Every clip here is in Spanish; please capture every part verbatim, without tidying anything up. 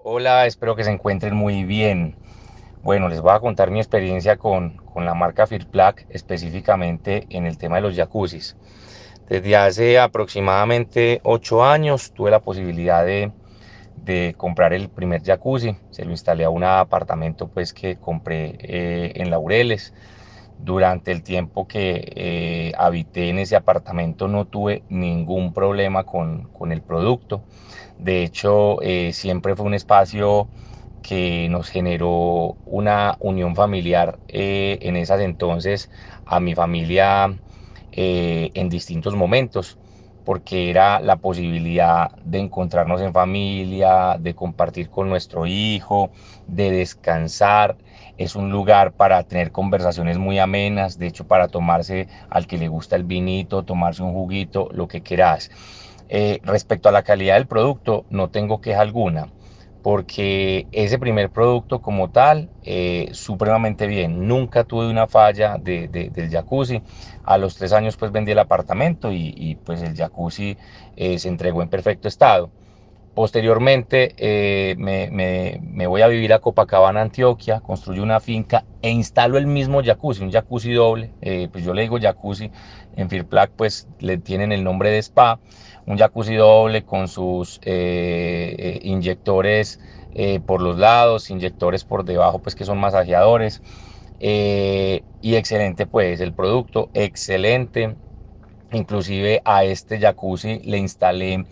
Hola, espero que se encuentren muy bien. Bueno, les voy a contar mi experiencia con, con la marca Firplac, específicamente en el tema de los jacuzzis. Desde hace aproximadamente ocho años tuve la posibilidad de, de comprar el primer jacuzzi. Se lo instalé a un apartamento pues, que compré eh, en Laureles. Durante el tiempo que eh, habité en ese apartamento no tuve ningún problema con, con el producto. De hecho, eh, siempre fue un espacio que nos generó una unión familiar eh, en esas entonces a mi familia eh, en distintos momentos, porque era la posibilidad de encontrarnos en familia, de compartir con nuestro hijo, de descansar. Es un lugar para tener conversaciones muy amenas, de hecho para tomarse al que le gusta el vinito, tomarse un juguito, lo que quieras. Eh, respecto a la calidad del producto, no tengo queja alguna, porque ese primer producto como tal, eh, supremamente bien. Nunca tuve una falla de, de, del jacuzzi. A los tres años pues vendí el apartamento y, y pues el jacuzzi eh, se entregó en perfecto estado. Posteriormente eh, me, me, me, voy a vivir a Copacabana, Antioquia, construyo una finca e instalo el mismo jacuzzi, un jacuzzi doble, eh, pues yo le digo jacuzzi, en Firplac pues le tienen el nombre de spa, un jacuzzi doble con sus eh, eh, inyectores eh, por los lados, inyectores por debajo pues que son masajeadores, eh, y excelente pues el producto, excelente. Inclusive a este jacuzzi le instalé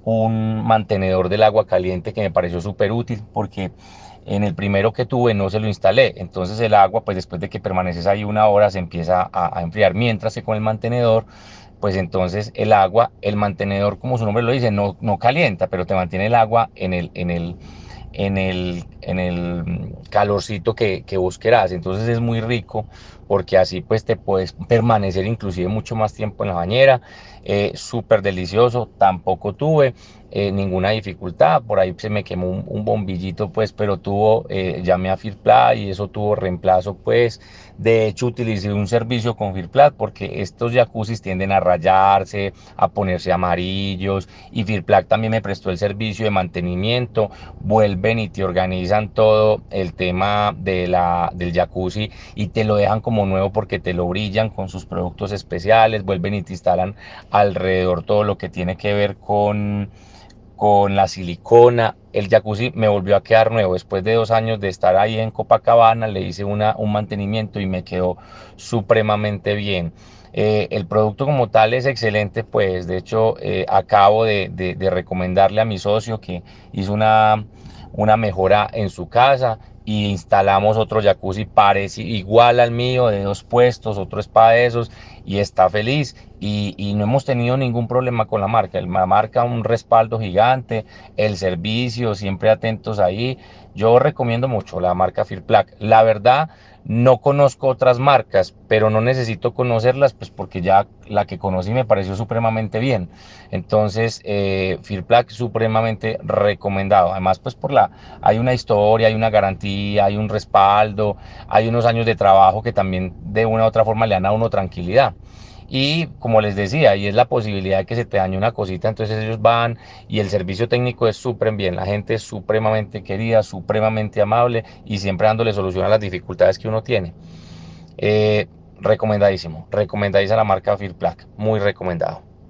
un mantenedor del agua caliente que me pareció súper útil porque en el primero que tuve no se lo instalé. Entonces el agua, pues después de que permaneces ahí una hora, se empieza a, a enfriar. Mientras que con el mantenedor, pues entonces el agua, el mantenedor, como su nombre lo dice, no, no calienta, pero te mantiene el agua en el, en el, en el, en el calorcito que, que vos querás. Entonces es muy rico porque así pues te puedes permanecer inclusive mucho más tiempo en la bañera. Eh, súper delicioso, tampoco tuve eh, ninguna dificultad. Por ahí se me quemó un, un bombillito pues, pero tuvo, eh, llamé a Firplat y eso tuvo reemplazo pues. De hecho utilicé un servicio con Firplat porque estos jacuzzis tienden a rayarse, a ponerse amarillos, y Firplat también me prestó el servicio de mantenimiento. Vuelven y te organizan todo el tema de la, del jacuzzi y te lo dejan como nuevo porque te lo brillan con sus productos especiales. Vuelven y te instalan alrededor todo lo que tiene que ver con, con la silicona. El jacuzzi me volvió a quedar nuevo después de dos años de estar ahí en Copacabana. Le hice una, un mantenimiento y me quedó supremamente bien. Eh, el producto como tal es excelente, pues de hecho eh, acabo de, de, de, recomendarle a mi socio que hizo una, una mejora en su casa y instalamos otro jacuzzi parecido, igual al mío, de dos puestos, otro spa de esos, y está feliz. Y, y no hemos tenido ningún problema con la marca. La marca, un respaldo gigante, el servicio, siempre atentos ahí. Yo recomiendo mucho la marca Firplac. La verdad, no conozco otras marcas, pero no necesito conocerlas, pues porque ya la que conocí me pareció supremamente bien. Entonces, eh, Firplac supremamente recomendado. Además, pues por la, hay una historia, hay una garantía, hay un respaldo, hay unos años de trabajo que también de una u otra forma le dan a uno tranquilidad. Y como les decía, y es la posibilidad de que se te dañe una cosita, entonces ellos van y el servicio técnico es súper bien, la gente es supremamente querida, supremamente amable y siempre dándole solución a las dificultades que uno tiene. Eh, recomendadísimo, recomendadísima la marca Firplac, muy recomendado.